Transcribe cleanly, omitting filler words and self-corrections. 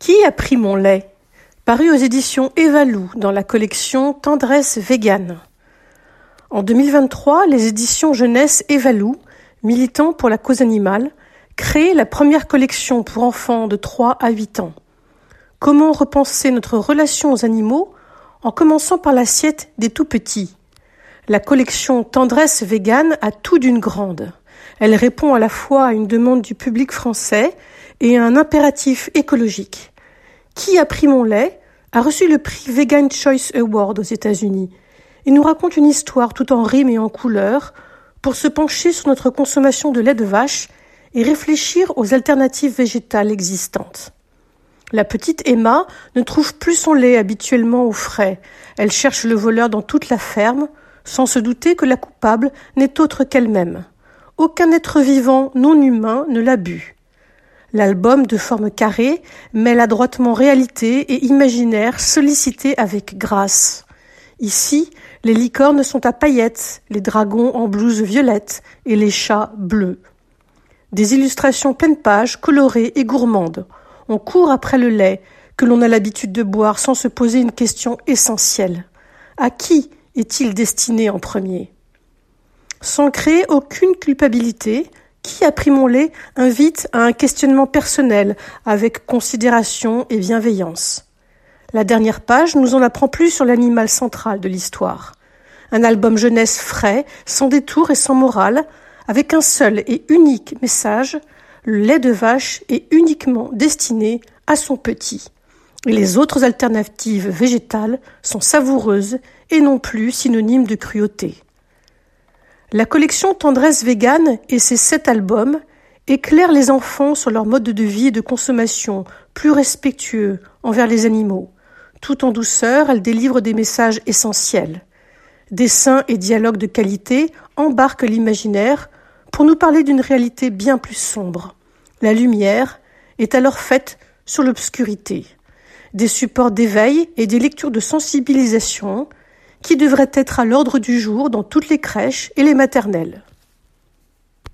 Qui a pris mon lait? Paru aux éditions Evalou dans la collection Tendresse Végane. En 2023, les éditions Jeunesse Evalou, militant pour la cause animale, créent la première collection pour enfants de 3 à 8 ans. Comment repenser notre relation aux animaux en commençant par l'assiette des tout-petits? La collection Tendresse Végane a tout d'une grande. Elle répond à la fois à une demande du public français et à un impératif écologique. Qui a pris mon lait a reçu le prix Vegan Choice Award aux États-Unis et nous raconte une histoire tout en rimes et en couleurs pour se pencher sur notre consommation de lait de vache et réfléchir aux alternatives végétales existantes. La petite Emma ne trouve plus son lait habituellement au frais. Elle cherche le voleur dans toute la ferme, sans se douter que la coupable n'est autre qu'elle-même. Aucun être vivant non humain ne l'a bu. L'album de forme carrée mêle adroitement réalité et imaginaire sollicité avec grâce. Ici, les licornes sont à paillettes, les dragons en blouse violette et les chats bleus. Des illustrations pleine page, colorées et gourmandes. On court après le lait que l'on a l'habitude de boire sans se poser une question essentielle. À qui est-il destiné en premier? Sans créer aucune culpabilité, Qui a pris mon lait invite à un questionnement personnel avec considération et bienveillance. La dernière page nous en apprend plus sur l'animal central de l'histoire. Un album jeunesse frais, sans détour et sans morale, avec un seul et unique message, le lait de vache est uniquement destiné à son petit. Et les autres alternatives végétales sont savoureuses et non plus synonymes de cruauté. La collection Tendresse Végane et ses 7 albums éclairent les enfants sur leur mode de vie et de consommation plus respectueux envers les animaux. Tout en douceur, elle délivre des messages essentiels. Dessins et dialogues de qualité embarquent l'imaginaire pour nous parler d'une réalité bien plus sombre. La lumière est alors faite sur l'obscurité. Des supports d'éveil et des lectures de sensibilisation qui devraient être à l'ordre du jour dans toutes les crèches et les maternelles.